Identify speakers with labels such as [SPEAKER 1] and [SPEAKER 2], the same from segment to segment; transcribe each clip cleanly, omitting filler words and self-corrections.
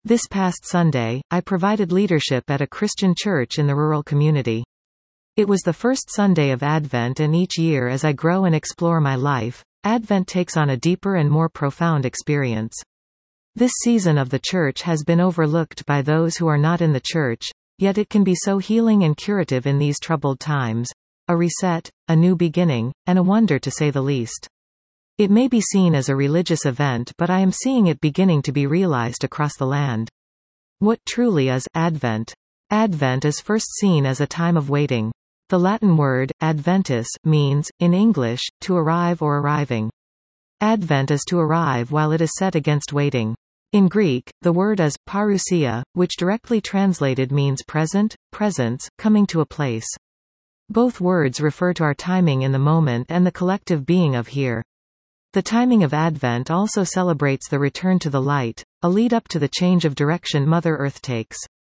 [SPEAKER 1] This past Sunday, I provided leadership at a Christian church in the rural community. It was the first Sunday of Advent, and each year as I grow and explore my life, Advent takes on a deeper and more profound experience. This season of the church has been overlooked by those who are not in the church, yet it can be so healing and curative in these troubled times. A reset, a new beginning, and a wonder to say the least. It may be seen as a religious event, but I am seeing it beginning to be realized across the land. What truly is Advent? Advent is first seen as a time of waiting. The Latin word, adventus, means, in English, to arrive or arriving. Advent is to arrive while it is set against waiting. In Greek, the word is parousia, which directly translated means present, presence, coming to a place. Both words refer to our timing in the moment and the collective being of here. The timing of Advent also celebrates the return to the light, a lead-up to the change of direction Mother Earth takes.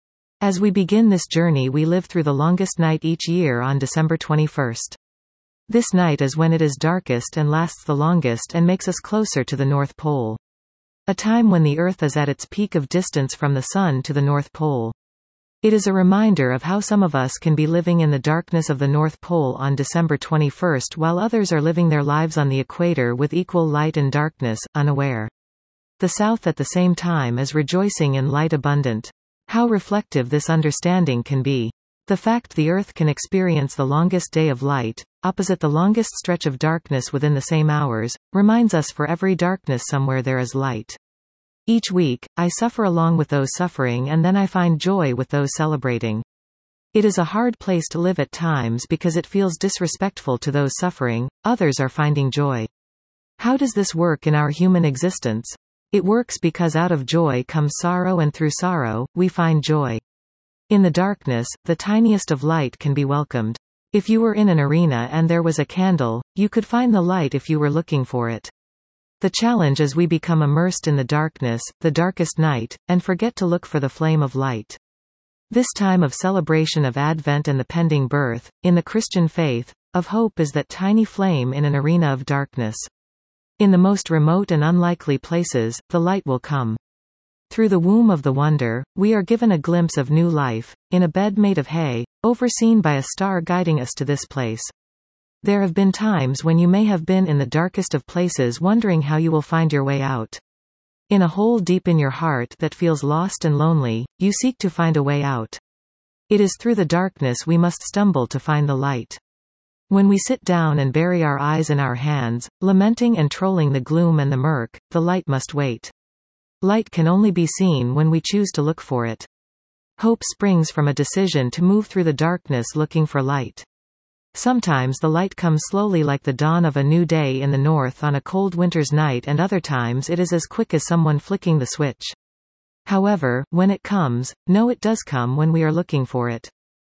[SPEAKER 1] As we begin this journey, we live through the longest night each year on December 21st. This night is when it is darkest and lasts the longest and makes us closer to the North Pole. A time when the Earth is at its peak of distance from the Sun to the North Pole. It is a reminder of how some of us can be living in the darkness of the North Pole on December 21st while others are living their lives on the equator with equal light and darkness, unaware. The South at the same time is rejoicing in light abundant. How reflective this understanding can be. The fact the Earth can experience the longest day of light, opposite the longest stretch of darkness within the same hours, reminds us for every darkness somewhere there is light. Each week, I suffer along with those suffering, and then I find joy with those celebrating. It is a hard place to live at times because it feels disrespectful to those suffering. Others are finding joy. How does this work in our human existence? It works because out of joy comes sorrow, and through sorrow, we find joy. In the darkness, the tiniest of light can be welcomed. If you were in an arena and there was a candle, you could find the light if you were looking for it. The challenge is we become immersed in the darkness, the darkest night, and forget to look for the flame of light. This time of celebration of Advent and the pending birth, in the Christian faith, of hope is that tiny flame in an arena of darkness. In the most remote and unlikely places, the light will come. Through the womb of the wonder, we are given a glimpse of new life, in a bed made of hay, overseen by a star guiding us to this place. There have been times when you may have been in the darkest of places wondering how you will find your way out. In a hole deep in your heart that feels lost and lonely, you seek to find a way out. It is through the darkness we must stumble to find the light. When we sit down and bury our eyes in our hands, lamenting and trolling the gloom and the murk, the light must wait. Light can only be seen when we choose to look for it. Hope springs from a decision to move through the darkness looking for light. Sometimes the light comes slowly like the dawn of a new day in the north on a cold winter's night, and other times it is as quick as someone flicking the switch. However, when it comes, know it does come when we are looking for it.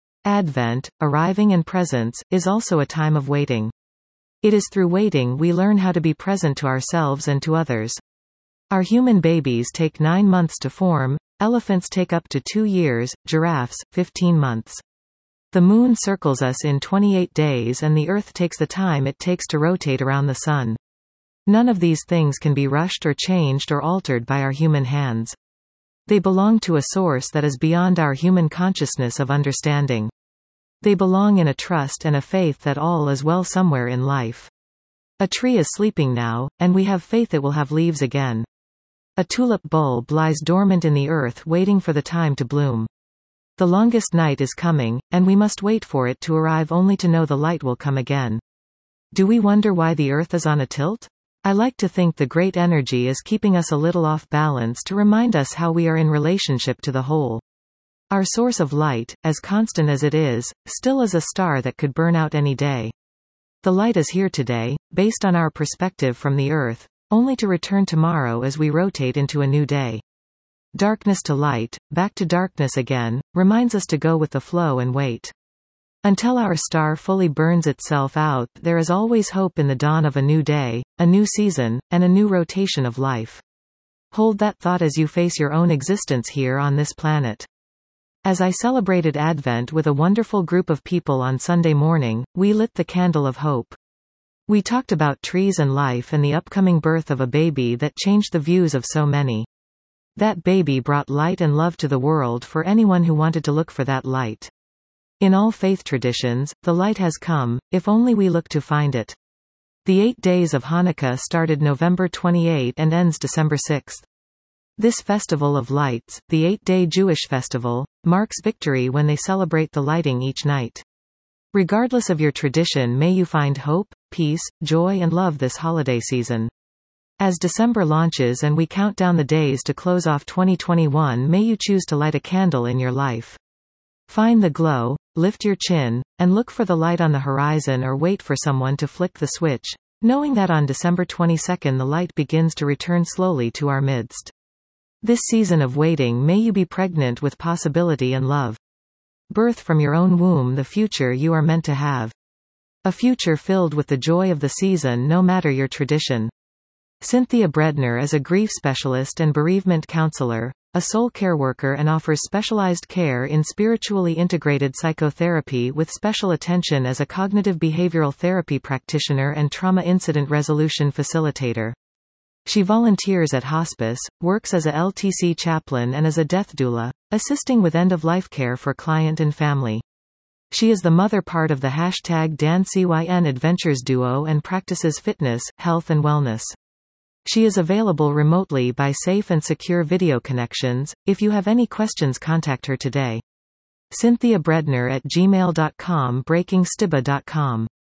[SPEAKER 1] Advent, arriving and presence, is also a time of waiting. It is through waiting we learn how to be present to ourselves and to others. Our human babies take 9 months to form, elephants take up to 2 years, giraffes, 15 months. The moon circles us in 28 days, and the Earth takes the time it takes to rotate around the sun. None of these things can be rushed or changed or altered by our human hands. They belong to a source that is beyond our human consciousness of understanding. They belong in a trust and a faith that all is well somewhere in life. A tree is sleeping now, and we have faith it will have leaves again. A tulip bulb lies dormant in the earth waiting for the time to bloom. The longest night is coming, and we must wait for it to arrive only to know the light will come again. Do we wonder why the earth is on a tilt? I like to think the great energy is keeping us a little off balance to remind us how we are in relationship to the whole. Our source of light, as constant as it is, still is a star that could burn out any day. The light is here today, based on our perspective from the earth, only to return tomorrow as we rotate into a new day. Darkness to light, back to darkness again, reminds us to go with the flow and wait. Until our star fully burns itself out, there is always hope in the dawn of a new day, a new season, and a new rotation of life. Hold that thought as you face your own existence here on this planet. As I celebrated Advent with a wonderful group of people on Sunday morning, we lit the candle of hope. We talked about trees and life and the upcoming birth of a baby that changed the views of so many. That baby brought light and love to the world for anyone who wanted to look for that light. In all faith traditions, the light has come, if only we look to find it. The 8 days of Hanukkah started November 28 and ends December 6. This festival of lights, the 8-day Jewish festival, marks victory when they celebrate the lighting each night. Regardless of your tradition, may you find hope, peace, joy and love this holiday season. As December launches and we count down the days to close off 2021, may you choose to light a candle in your life. Find the glow, lift your chin, and look for the light on the horizon, or wait for someone to flick the switch, knowing that on December 22 the light begins to return slowly to our midst. This season of waiting, may you be pregnant with possibility and love. Birth from your own womb the future you are meant to have. A future filled with the joy of the season, no matter your tradition. Cynthia Bredner is a grief specialist and bereavement counselor, a soul care worker, and offers specialized care in spiritually integrated psychotherapy with special attention as a cognitive behavioral therapy practitioner and trauma incident resolution facilitator. She volunteers at hospice, works as a LTC chaplain and as a death doula, assisting with end-of-life care for client and family. She is the mother part of the #DanCYN Adventures duo and practices fitness, health and wellness. She is available remotely by safe and secure video connections. If you have any questions, contact her today. Cynthia Bredner at gmail.com, breakingstiba.com.